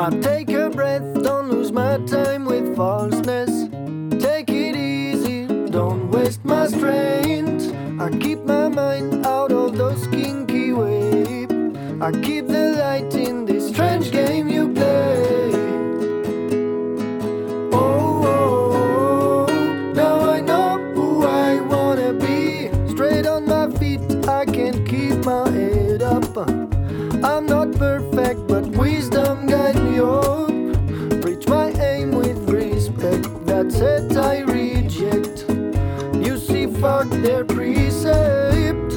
I take a breath, don't lose my time with falseness. Take it easy, don't waste my strength. I keep my mind out of those kinky waves. I keep the light in this strange game you play. Oh, oh, oh, now I know who I wanna be. Straight on my feet, I can keep my head up. I'm not perfect, but wisdom guide me up. Reach my aim with respect, that's it I reject. You see, fuck their precept.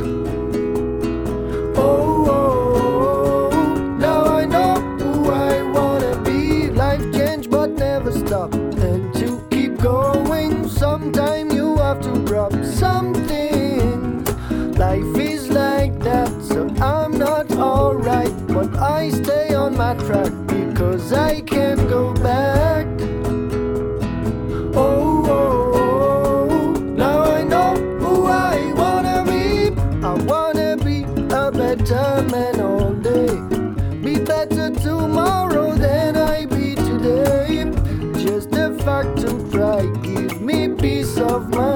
Oh, oh, oh, now I know who I wanna be. Life change but never stop, and to keep going, sometime you have to drop something. Life is like that, so I'm not alright, but I stay on my track because I can't go back. Oh, oh, oh, now I know who I wanna be. I wanna be a better man all day, be better tomorrow than I be today. Just the fact to try give me peace of mind.